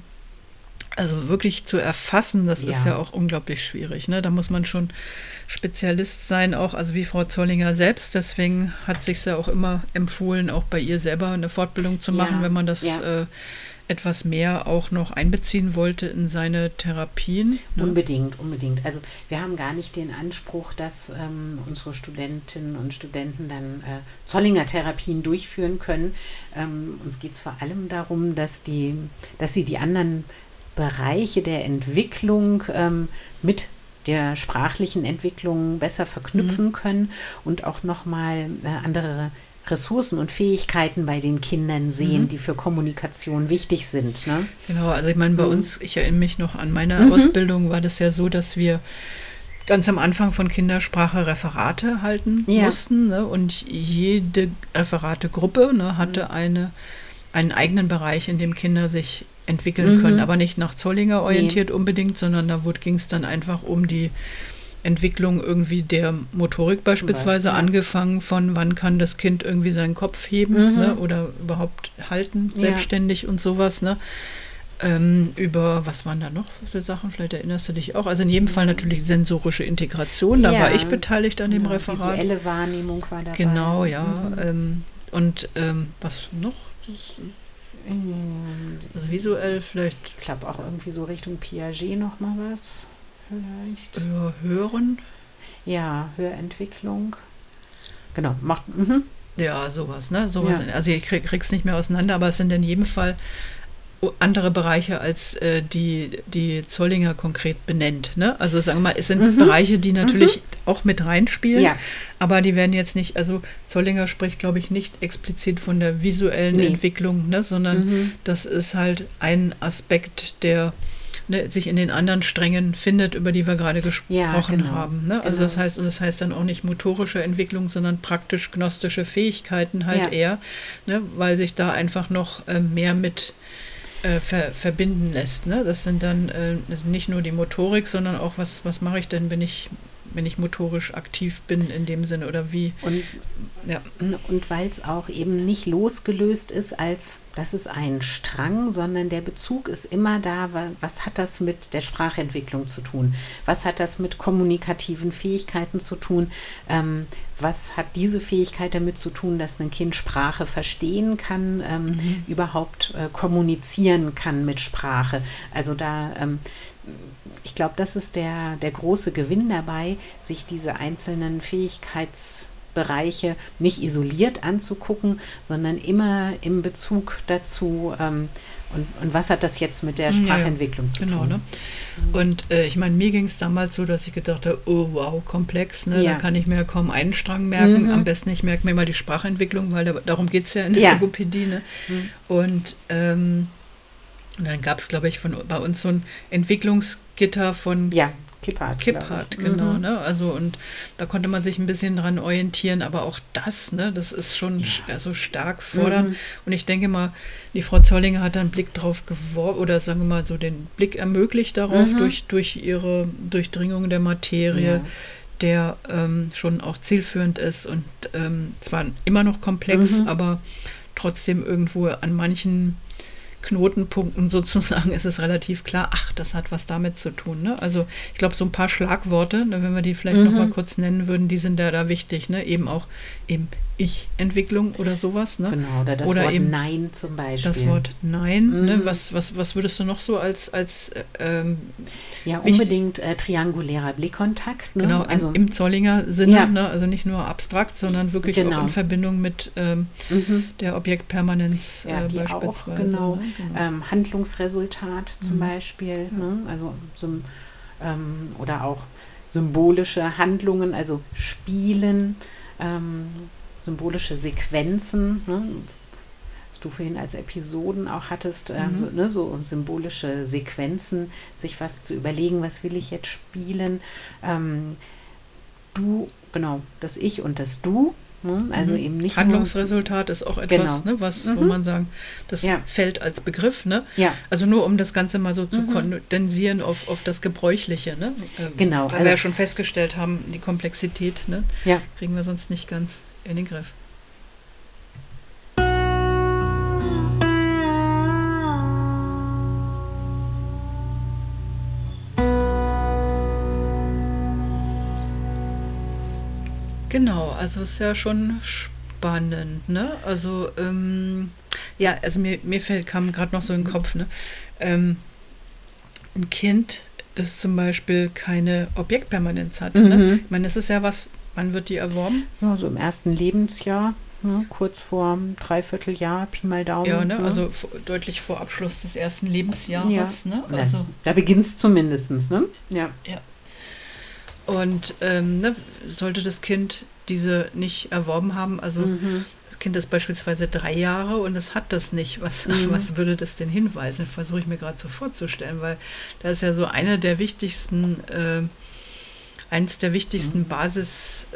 [SPEAKER 1] also wirklich zu erfassen, das ist ja auch unglaublich schwierig. Ne? Da muss man schon Spezialist sein, auch, also wie Frau Zollinger selbst. Deswegen hat sich ja auch immer empfohlen, auch bei ihr selber eine Fortbildung zu machen, wenn man das etwas mehr auch noch einbeziehen wollte in seine Therapien.
[SPEAKER 2] Ne? Unbedingt. Also wir haben gar nicht den Anspruch, dass unsere Studentinnen und Studenten dann Zollinger-Therapien durchführen können. Uns geht es vor allem darum, dass sie die anderen Bereiche der Entwicklung mit der sprachlichen Entwicklung besser verknüpfen können und auch nochmal andere Ressourcen und Fähigkeiten bei den Kindern sehen, die für Kommunikation wichtig sind. Ne?
[SPEAKER 1] Genau, also ich meine, bei uns, ich erinnere mich noch an meine Ausbildung, war das ja so, dass wir ganz am Anfang von Kindersprache Referate halten mussten. Ne? Und jede Referategruppe hatte einen eigenen Bereich, in dem Kinder sich entwickeln können, aber nicht nach Zollinger orientiert unbedingt, sondern da ging es dann einfach um die Entwicklung irgendwie der Motorik beispielsweise, angefangen von wann kann das Kind irgendwie seinen Kopf heben, ne, oder überhaupt halten, selbstständig und sowas, ne? Über, was waren da noch für Sachen, vielleicht erinnerst du dich auch, also in jedem Fall natürlich sensorische Integration, da war ich beteiligt an dem Referat.
[SPEAKER 2] Visuelle Wahrnehmung war dabei.
[SPEAKER 1] Genau, und was noch? Also visuell vielleicht.
[SPEAKER 2] Ich glaube auch irgendwie so Richtung Piaget noch mal was. Vielleicht.
[SPEAKER 1] Hören.
[SPEAKER 2] Ja, Hörentwicklung. Genau.
[SPEAKER 1] Ja, sowas, ne? Sowas. Ja. Also ich krieg's nicht mehr auseinander, aber es sind in jedem Fall andere Bereiche, als die Zollinger konkret benennt. Ne? Also sagen wir mal, es sind Bereiche, die natürlich auch mit reinspielen, aber die werden jetzt nicht, also Zollinger spricht, glaube ich, nicht explizit von der visuellen Entwicklung, ne? Sondern das ist halt ein Aspekt, der sich in den anderen Strängen findet, über die wir gerade gesprochen haben. Ne? Also das heißt dann auch nicht motorische Entwicklung, sondern praktisch gnostische Fähigkeiten halt eher, ne? Weil sich da einfach noch mehr mit verbinden lässt. Ne? Das sind dann das sind nicht nur die Motorik, sondern auch was mache ich denn, wenn ich motorisch aktiv bin in dem Sinne oder wie.
[SPEAKER 2] Und weil es auch eben nicht losgelöst ist als, das ist ein Strang, sondern der Bezug ist immer da, was hat das mit der Sprachentwicklung zu tun? Was hat das mit kommunikativen Fähigkeiten zu tun? Was hat diese Fähigkeit damit zu tun, dass ein Kind Sprache verstehen kann, überhaupt kommunizieren kann mit Sprache? Also da ich glaube, das ist der große Gewinn dabei, sich diese einzelnen Fähigkeitsbereiche nicht isoliert anzugucken, sondern immer im Bezug dazu, und was hat das jetzt mit der Sprachentwicklung zu tun?
[SPEAKER 1] Ne? Und ich meine, mir ging es damals so, dass ich gedacht habe, oh wow, komplex, ne? Da kann ich mir kaum einen Strang merken, am besten ich merke mir mal die Sprachentwicklung, weil darum geht es ja in der Logopädie. Ne? Und dann gab es, glaube ich, bei uns so ein Entwicklungsgespräch Gitter von
[SPEAKER 2] Kipphardt,
[SPEAKER 1] genau, ne? Also und da konnte man sich ein bisschen dran orientieren, aber auch das, ne, das ist schon also stark fordernd. Und ich denke mal, die Frau Zollinger hat da einen Blick drauf geworfen oder sagen wir mal so den Blick ermöglicht darauf durch ihre Durchdringung der Materie, der schon auch zielführend ist und zwar immer noch komplex, aber trotzdem irgendwo an manchen Knotenpunkten sozusagen ist es relativ klar, ach, das hat was damit zu tun. Ne? Also ich glaube, so ein paar Schlagworte, ne, wenn wir die vielleicht noch mal kurz nennen würden, die sind da wichtig. Ne? Eben auch Ich-Entwicklung oder sowas. Ne?
[SPEAKER 2] Genau, oder das Wort Nein zum Beispiel.
[SPEAKER 1] Das Wort Nein. Ne? Was würdest du noch so als
[SPEAKER 2] ja, unbedingt triangulärer Blickkontakt. Ne?
[SPEAKER 1] Genau, also im Zollinger Sinne, ne? Also nicht nur abstrakt, sondern wirklich auch in Verbindung mit der Objektpermanenz
[SPEAKER 2] die
[SPEAKER 1] beispielsweise.
[SPEAKER 2] Auch, genau. Ne? Handlungsresultat zum Beispiel, ne? Also oder auch symbolische Handlungen, also Spielen, symbolische Sequenzen, ne? Was du vorhin als Episoden auch hattest, so symbolische Sequenzen, sich was zu überlegen, was will ich jetzt spielen, das Ich und das Du. Also eben nicht
[SPEAKER 1] Handlungsresultat ist auch etwas, ne, wo man sagen, das fällt als Begriff, ne? Ja. Also nur um das Ganze mal so zu kondensieren auf das Gebräuchliche, ne?
[SPEAKER 2] Genau.
[SPEAKER 1] Weil wir ja schon festgestellt haben, die Komplexität, ne? Kriegen wir sonst nicht ganz in den Griff. Genau, also ist ja schon spannend, ne? Also, also mir kam gerade noch so in den Kopf, ne? Ein Kind, das zum Beispiel keine Objektpermanenz hat, ne? Ich meine, das ist ja was, wann wird die erworben?
[SPEAKER 2] Ja, so im ersten Lebensjahr, ne? Kurz vor Dreivierteljahr, Pi mal Daumen.
[SPEAKER 1] Ja, ne? Also deutlich vor Abschluss des ersten Lebensjahres, ne?
[SPEAKER 2] Also, da beginnt es zumindest, ne? Ja.
[SPEAKER 1] Und sollte das Kind diese nicht erworben haben, also das Kind ist beispielsweise 3 Jahre und es hat das nicht, was würde das denn hinweisen? Versuche ich mir gerade so vorzustellen, weil da ist ja so eines der wichtigsten Basis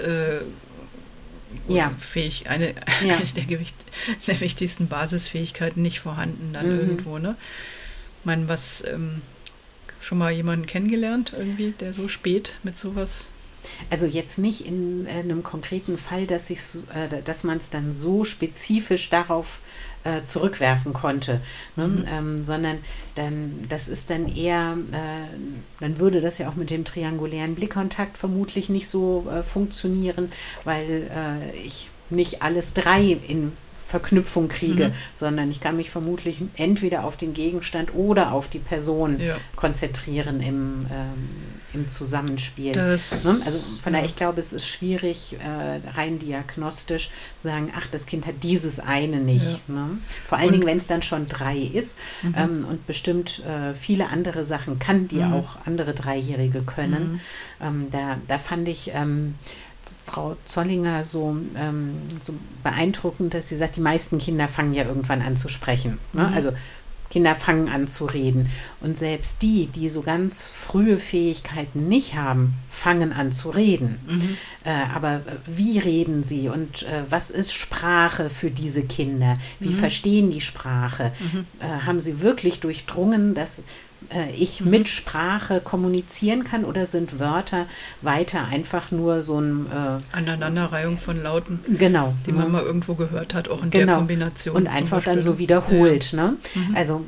[SPEAKER 1] eine der wichtigsten Basisfähigkeiten nicht vorhanden dann irgendwo, ne? Ich meine, was schon mal jemanden kennengelernt, irgendwie, der so spät mit sowas?
[SPEAKER 2] Also jetzt nicht in einem konkreten Fall, dass man es dann so spezifisch darauf zurückwerfen konnte, ne? Sondern das ist dann eher, dann würde das ja auch mit dem triangulären Blickkontakt vermutlich nicht so funktionieren, weil ich nicht alles 3 in Verknüpfung kriege, sondern ich kann mich vermutlich entweder auf den Gegenstand oder auf die Person konzentrieren im Zusammenspiel. Also von daher, ich glaube, es ist schwierig, rein diagnostisch zu sagen, ach, das Kind hat dieses eine nicht. Ne? Vor allen Dingen, wenn es dann schon 3 ist und bestimmt viele andere Sachen kann, die auch andere Dreijährige können. Da fand ich Frau Zollinger so beeindruckend, dass sie sagt, die meisten Kinder fangen ja irgendwann an zu sprechen. Ne? Also Kinder fangen an zu reden. Und selbst die so ganz frühe Fähigkeiten nicht haben, fangen an zu reden. Aber wie reden sie und was ist Sprache für diese Kinder? Wie verstehen die Sprache? Haben sie wirklich durchdrungen, dass ich mit Sprache kommunizieren kann, oder sind Wörter weiter einfach nur so ein
[SPEAKER 1] Aneinanderreihung von Lauten,
[SPEAKER 2] genau,
[SPEAKER 1] die man mal irgendwo gehört hat, auch in der Kombination.
[SPEAKER 2] Und einfach dann so wiederholt. Ne? Also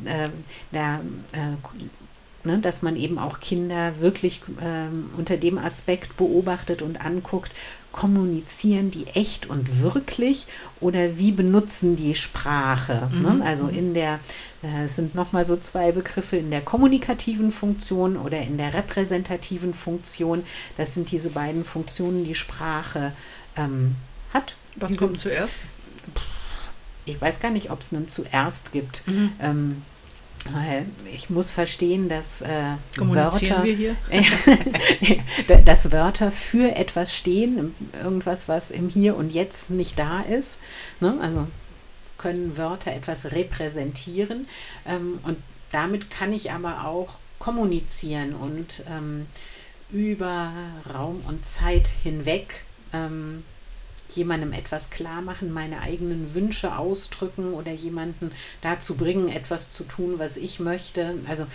[SPEAKER 2] dass man eben auch Kinder wirklich unter dem Aspekt beobachtet und anguckt, kommunizieren die echt und wirklich oder wie benutzen die Sprache? Ne? Also es sind nochmal so 2 Begriffe, in der kommunikativen Funktion oder in der repräsentativen Funktion. Das sind diese beiden Funktionen, die Sprache hat.
[SPEAKER 1] Was kommt zuerst?
[SPEAKER 2] Ich weiß gar nicht, ob es einen zuerst gibt. Weil ich muss verstehen, dass
[SPEAKER 1] Wörter, wir hier?
[SPEAKER 2] dass Wörter für etwas stehen, irgendwas, was im Hier und Jetzt nicht da ist. Ne? Also können Wörter etwas repräsentieren und damit kann ich aber auch kommunizieren und über Raum und Zeit hinweg jemandem etwas klar machen, meine eigenen Wünsche ausdrücken oder jemanden dazu bringen, etwas zu tun, was ich möchte. Also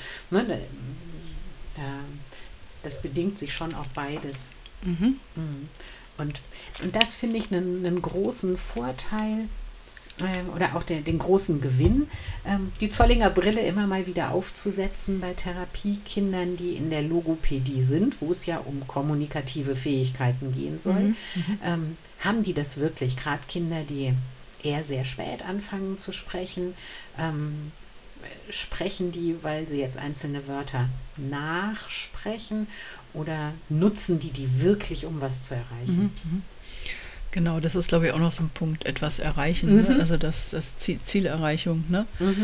[SPEAKER 2] das bedingt sich schon auch beides. Und das finde ich einen großen Vorteil oder auch den großen Gewinn, die Zollinger Brille immer mal wieder aufzusetzen bei Therapiekindern, die in der Logopädie sind, wo es ja um kommunikative Fähigkeiten gehen soll. Haben die das wirklich, gerade Kinder, die eher sehr spät anfangen zu sprechen, sprechen die, weil sie jetzt einzelne Wörter nachsprechen oder nutzen die wirklich, um was zu erreichen?
[SPEAKER 1] Genau, das ist, glaube ich, auch noch so ein Punkt, etwas erreichen, ne? Also das Zielerreichung, ne?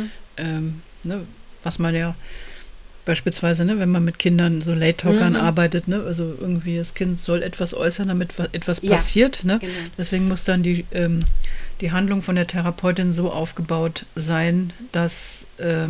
[SPEAKER 1] Was man ja beispielsweise, ne, wenn man mit Kindern so Late-Talkern arbeitet, ne, also irgendwie das Kind soll etwas äußern, damit etwas passiert, ne? Genau. Deswegen muss dann die Handlung von der Therapeutin so aufgebaut sein, dass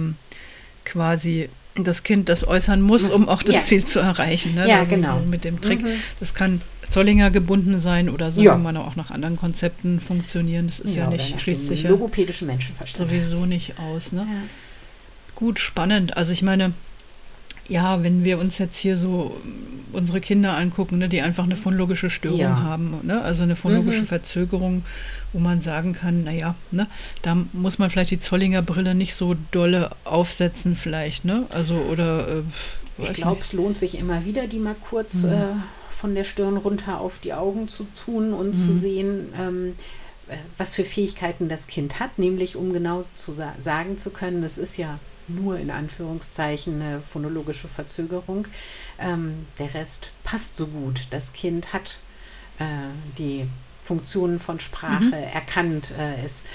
[SPEAKER 1] quasi das Kind das äußern muss, um auch das Ziel zu erreichen. Ne?
[SPEAKER 2] Ja,
[SPEAKER 1] also
[SPEAKER 2] genau.
[SPEAKER 1] So mit dem Trick. Das kann Zollinger gebunden sein oder sagen wir mal auch nach anderen Konzepten funktionieren. Das ist ja nicht, schließt sich ja
[SPEAKER 2] logopädischen Menschenverstand
[SPEAKER 1] sowieso nicht aus. Ne? Ja. Gut, spannend. Also ich meine, ja, wenn wir uns jetzt hier so unsere Kinder angucken, ne, die einfach eine phonologische Störung haben, ne, also eine phonologische Verzögerung, wo man sagen kann, naja, ne, da muss man vielleicht die Zollinger Brille nicht so dolle aufsetzen vielleicht, ne, also oder
[SPEAKER 2] ich glaube, es lohnt sich immer wieder, die mal kurz von der Stirn runter auf die Augen zu tun und zu sehen, was für Fähigkeiten das Kind hat, nämlich um genau zu sagen zu können, es ist ja nur in Anführungszeichen eine phonologische Verzögerung. Der Rest passt so gut. Das Kind hat die Funktionen von Sprache erkannt. Es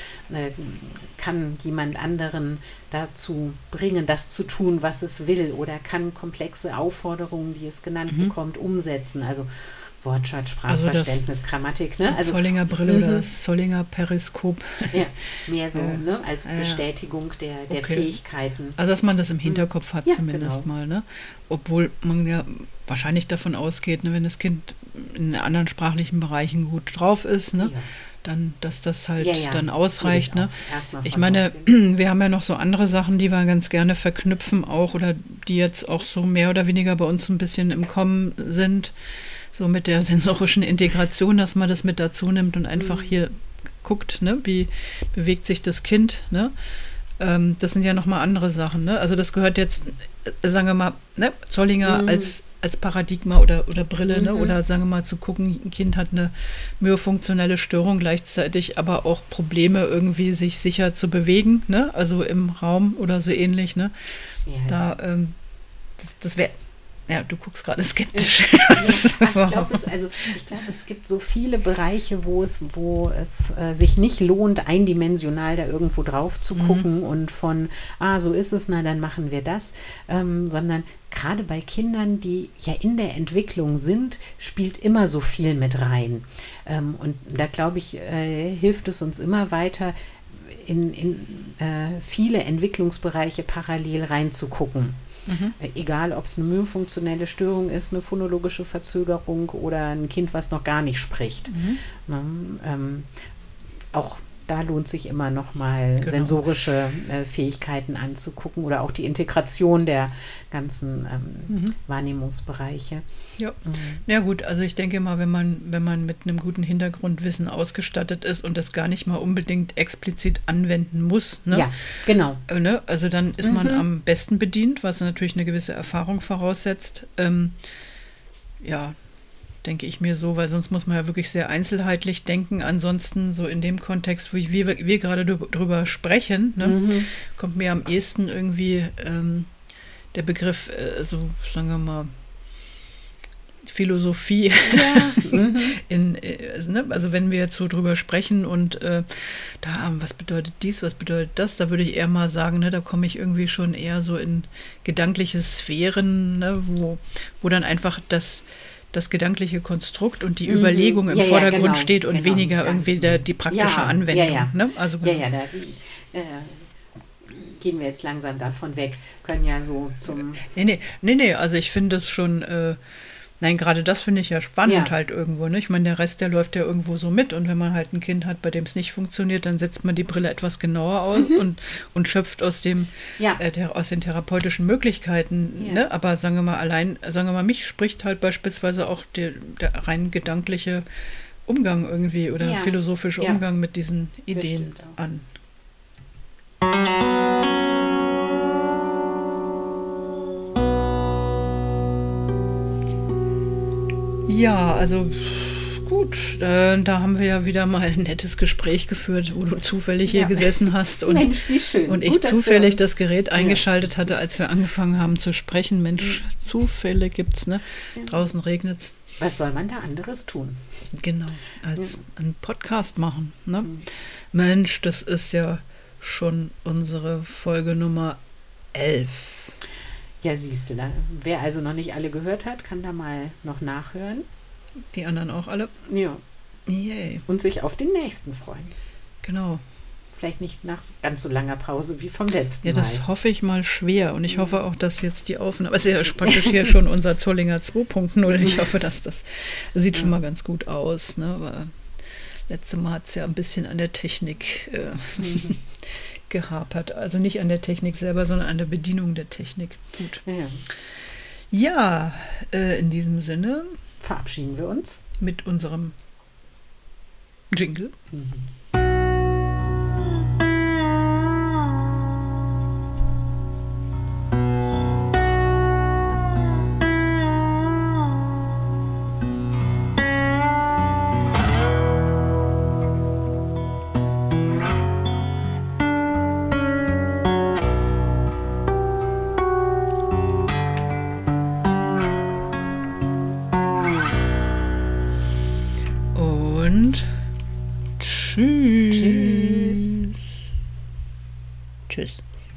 [SPEAKER 2] kann jemand anderen dazu bringen, das zu tun, was es will, oder kann komplexe Aufforderungen, die es genannt bekommt, umsetzen. Also Wortschatz, Sprachverständnis, also Grammatik. Ne?
[SPEAKER 1] Also Zollinger Brille oder das Zollinger Periskop.
[SPEAKER 2] Ja, mehr so ne? Als Bestätigung der Fähigkeiten.
[SPEAKER 1] Also dass man das im Hinterkopf hat zumindest mal. Ne? Obwohl man ja wahrscheinlich davon ausgeht, ne, wenn das Kind in anderen sprachlichen Bereichen gut drauf ist, ne, dann, dass das halt dann ausreicht. Ne? Ich meine, wir haben ja noch so andere Sachen, die wir ganz gerne verknüpfen auch oder die jetzt auch so mehr oder weniger bei uns ein bisschen im Kommen sind. So mit der sensorischen Integration, dass man das mit dazu nimmt und einfach hier guckt, ne, wie bewegt sich das Kind, ne? Das sind ja nochmal andere Sachen, ne? Also das gehört jetzt, sagen wir mal, ne, Zollinger als Paradigma oder Brille, ne? Oder sagen wir mal zu gucken, ein Kind hat eine myofunktionelle Störung, gleichzeitig aber auch Probleme irgendwie sich sicher zu bewegen, ne? Also im Raum oder so ähnlich, ne? Ja. Da, das wäre. Ja, du guckst gerade skeptisch.
[SPEAKER 2] Ich glaube, es gibt so viele Bereiche, wo es sich nicht lohnt, eindimensional da irgendwo drauf zu gucken und von, so ist es, na dann machen wir das, sondern gerade bei Kindern, die ja in der Entwicklung sind, spielt immer so viel mit rein. Und da glaube ich, hilft es uns immer weiter, in viele Entwicklungsbereiche parallel reinzugucken. Egal, ob es eine myofunktionelle Störung ist, eine phonologische Verzögerung oder ein Kind, was noch gar nicht spricht. Auch da lohnt sich immer noch mal sensorische Fähigkeiten anzugucken oder auch die Integration der ganzen Wahrnehmungsbereiche.
[SPEAKER 1] Ja. Ja gut, also ich denke mal, wenn man mit einem guten Hintergrundwissen ausgestattet ist und das gar nicht mal unbedingt explizit anwenden muss, ne?
[SPEAKER 2] Ja, genau.
[SPEAKER 1] Ne? Also dann ist man am besten bedient, was natürlich eine gewisse Erfahrung voraussetzt. Denke ich mir so, weil sonst muss man ja wirklich sehr einzelheitlich denken. Ansonsten so in dem Kontext, wo wir gerade drüber sprechen, ne, kommt mir am ehesten irgendwie der Begriff, so sagen wir mal, Philosophie. Also wenn wir jetzt so drüber sprechen und was bedeutet dies, was bedeutet das, da würde ich eher mal sagen, ne, da komme ich irgendwie schon eher so in gedankliche Sphären, ne, wo dann einfach das gedankliche Konstrukt und die Überlegung im Vordergrund steht und weniger irgendwie die praktische Anwendung.
[SPEAKER 2] Ja.
[SPEAKER 1] Ne? Also,
[SPEAKER 2] gehen wir jetzt langsam davon weg, können ja so zum...
[SPEAKER 1] Nee, also ich finde es schon, gerade das finde ich ja spannend halt irgendwo, ne? Ich meine, der Rest, der läuft ja irgendwo so mit und wenn man halt ein Kind hat, bei dem es nicht funktioniert, dann setzt man die Brille etwas genauer aus und schöpft aus den therapeutischen Möglichkeiten, ne? Aber sagen wir mal, mich spricht halt beispielsweise auch der rein gedankliche Umgang irgendwie oder philosophische Umgang mit diesen Ideen an. Ja, also gut, da haben wir ja wieder mal ein nettes Gespräch geführt, wo du zufällig hier gesessen hast und,
[SPEAKER 2] Mensch, wie schön.
[SPEAKER 1] Und ich gut, zufällig das Gerät eingeschaltet hatte, als wir angefangen haben zu sprechen. Mensch, Zufälle gibt's, ne? Ja. Draußen regnet's.
[SPEAKER 2] Was soll man da anderes tun?
[SPEAKER 1] Genau, als einen Podcast machen, ne? Mensch, das ist ja schon unsere Folge Nummer 11.
[SPEAKER 2] Ja, siehst du, wer also noch nicht alle gehört hat, kann da mal noch nachhören.
[SPEAKER 1] Die anderen auch alle?
[SPEAKER 2] Ja.
[SPEAKER 1] Yay.
[SPEAKER 2] Und sich auf den nächsten freuen.
[SPEAKER 1] Genau.
[SPEAKER 2] Vielleicht nicht nach ganz so langer Pause wie vom letzten Mal.
[SPEAKER 1] Ja, das hoffe ich mal schwer. Und ich hoffe auch, dass jetzt die Aufnahme, es ist ja praktisch hier schon unser Zollinger 2.0. Ich hoffe, dass das sieht schon mal ganz gut aus. Ne? Aber letztes Mal hat es ja ein bisschen an der Technik gehapert. Also nicht an der Technik selber, sondern an der Bedienung der Technik. Gut. Ja, in diesem Sinne
[SPEAKER 2] verabschieden wir uns
[SPEAKER 1] mit unserem Jingle. Tschüss.